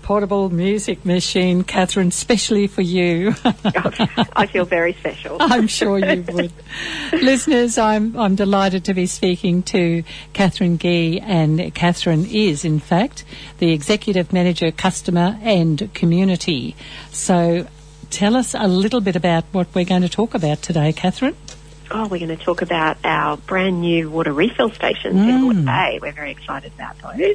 portable music machine, Catherine, specially for you. I feel very special. I'm sure you would. Listeners, I'm delighted to be speaking to Catherine Gee, and Catherine is, in fact, the Executive Manager, Customer and Community. So tell us a little bit about what we're going to talk about today, Catherine. Oh, we're going to talk about our brand new water refill stations in Moreton Bay. We're very excited about those.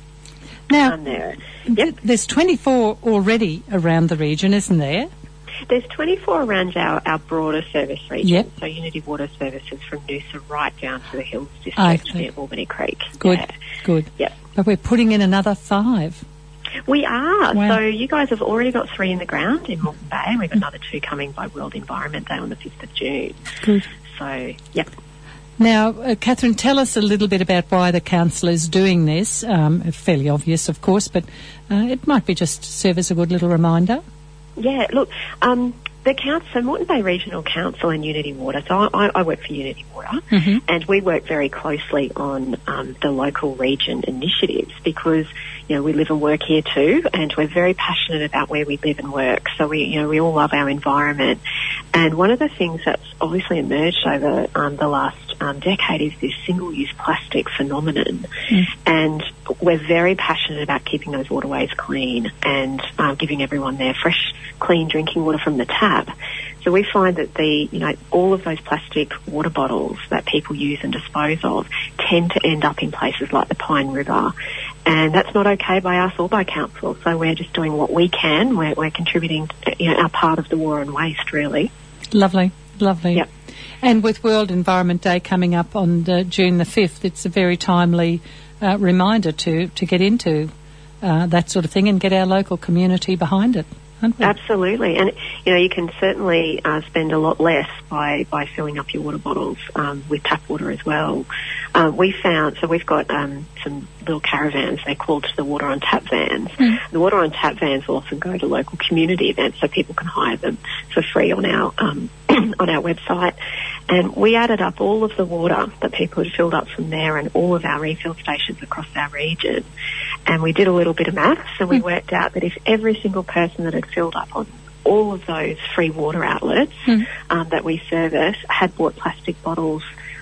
Now, Yep. there's 24 already around the region, isn't there? There's 24 around our broader service region. Yep. So Unity Water services from Noosa right down to the Hills District near Albany Creek. Good, Yeah. good. Yep. But we're putting in another 5. We are. Wow. So you guys have already got 3 in the ground in Moreton Bay, and we've got another 2 coming by World Environment Day on the 5th of June. Good. So, yep. Now, Catherine, tell us a little bit about why the council is doing this. Fairly obvious, of course, but it might be just serve as a good little reminder. Yeah, look, the council, so Moreton Bay Regional Council and Unity Water, so I work for Unity Water, and we work very closely on the local region initiatives because, you know, we live and work here too, and we're very passionate about where we live and work. So we all love our environment. And one of the things that's obviously emerged over the last decade is this single-use plastic phenomenon. And we're very passionate about keeping those waterways clean and giving everyone their fresh, clean drinking water from the tap. So we find that all of those plastic water bottles that people use and dispose of tend to end up in places like the Pine River. And that's not okay by us or by council. So we're just doing what we can. We're contributing, our part of the war on waste, really. Lovely, lovely. Yep. And with World Environment Day coming up on June the 5th, it's a very timely reminder to get into that sort of thing and get our local community behind it, aren't we? Absolutely. And, you can certainly spend a lot less by filling up your water bottles with tap water as well. We've got some little caravans. They're called the Water on Tap vans. The Water on Tap vans will often go to local community events so people can hire them for free on our on our website. And we added up all of the water that people had filled up from there and all of our refill stations across our region. And we did a little bit of maths and we worked out that if every single person that had filled up on all of those free water outlets that we service had bought plastic bottles,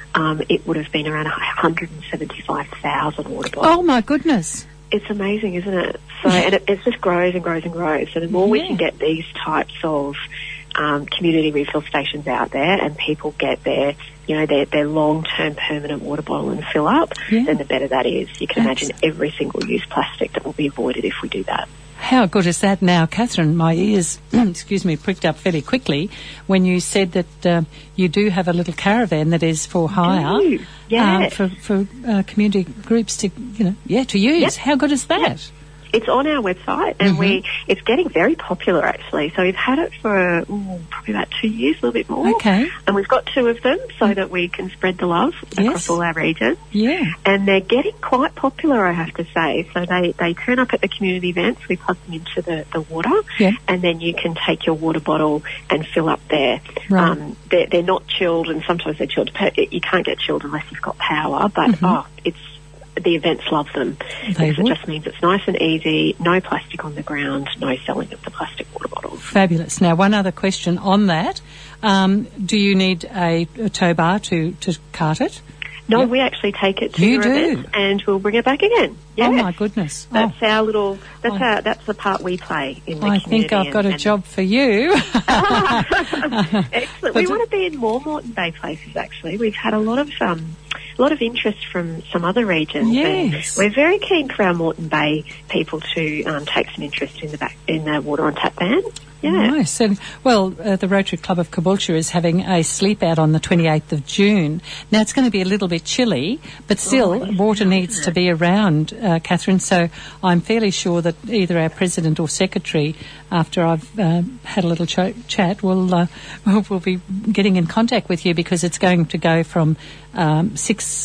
it would have been around 175,000 water bottles. Oh, my goodness. It's amazing, isn't it? So, and it just grows and grows and grows. So the more we can get these types of community refill stations out there and people get their long-term permanent water bottle and fill up, then the better that is. You can imagine every single-use plastic that will be avoided if we do that. How good is that now, Catherine? My ears, pricked up fairly quickly when you said that you do have a little caravan that is for hire for community groups to use. Yep. How good is that? Yep. It's on our website, and it's getting very popular, actually. So we've had it for probably about 2 years, a little bit more. Okay. And we've got 2 of them so that we can spread the love across all our regions. Yeah. And they're getting quite popular, I have to say. So they turn up at the community events. We plug them into the water, and then you can take your water bottle and fill up there. Right. They're not chilled, and sometimes they're chilled. You can't get chilled unless you've got power, but the events love them because it just means it's nice and easy, no plastic on the ground, no selling of the plastic water bottles. Fabulous. Now, one other question on that. Do you need a tow bar to cart it? No, we actually take it to your event and we'll bring it back again. Yes. Oh, my goodness. That's our little, that's the part we play in the community. I think I've got a job for you. Excellent. We want to be in more Moreton Bay places, actually. We've had a lot of interest from some other regions. Yes. And we're very keen for our Moreton Bay people to take some interest in the Water on Tap van. Yeah. Nice. And, the Rotary Club of Caboolture is having a sleep out on the 28th of June. Now, it's going to be a little bit chilly, but still, water needs to be around, Catherine. So I'm fairly sure that either our President or Secretary, after I've had a little chat, will be getting in contact with you because it's going to go from 6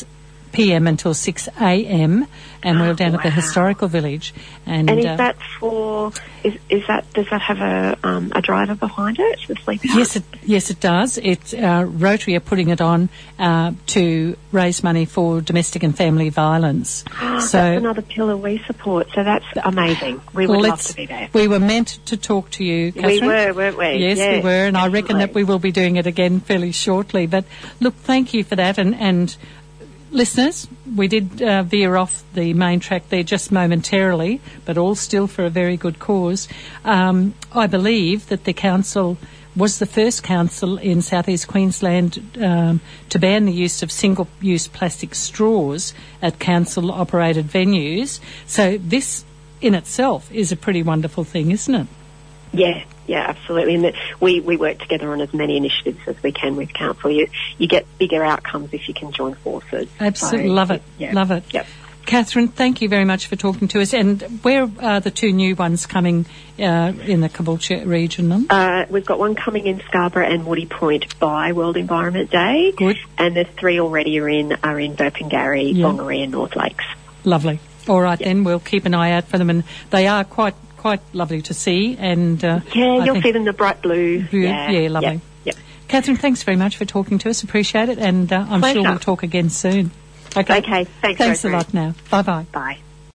p.m. until 6 a.m. and we're down at the Historical Village. And is that for? Does that have a driver behind it? The sleep out? Yes, it does. It's Rotary are putting it on to raise money for domestic and family violence. That's another pillar we support. So that's amazing. We would love to be there. We were meant to talk to you, Catherine. We were, weren't we? Yes, we were, and definitely. I reckon that we will be doing it again fairly shortly. But look, thank you for that, and listeners, we did veer off the main track there just momentarily, but all still for a very good cause. I believe that the council was the first council in southeast Queensland to ban the use of single-use plastic straws at council-operated venues. So this in itself is a pretty wonderful thing, isn't it? Yeah, absolutely. And we work together on as many initiatives as we can with council. You get bigger outcomes if you can join forces. Absolutely. Love it. Yep. Catherine, thank you very much for talking to us. And where are the two new ones coming in the Caboolture region? We've got one coming in Scarborough and Woody Point by World Environment Day. Good. And the three already are in Burpengary, Bongaree and North Lakes. Lovely. All right, then we'll keep an eye out for them. And they are quite lovely to see. And you'll see them, the bright blue. Yeah, lovely. Yep. Catherine, thanks very much for talking to us. Appreciate it. And I'm sure we'll talk again soon. Okay. Thanks a lot now. Bye-bye. Bye.